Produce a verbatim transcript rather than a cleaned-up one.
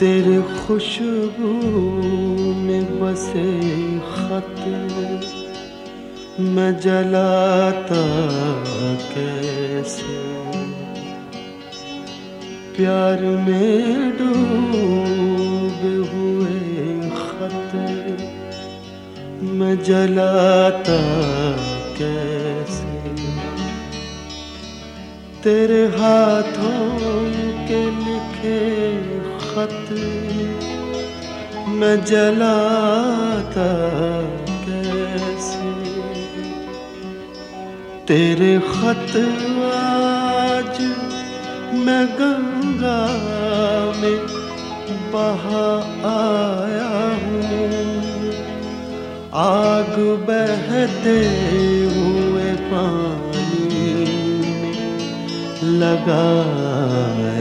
तेरे खुशबू में बसे खत मैं जलाता कैसे, प्यार में डूबे हुए खत मैं जलाता कैसे। तेरे हाथों के लिखे खत मैं जलाता कैसे। तेरे खत आज मैं गंगा में बहा आया हूँ, आग बहते हुए पानी में लगा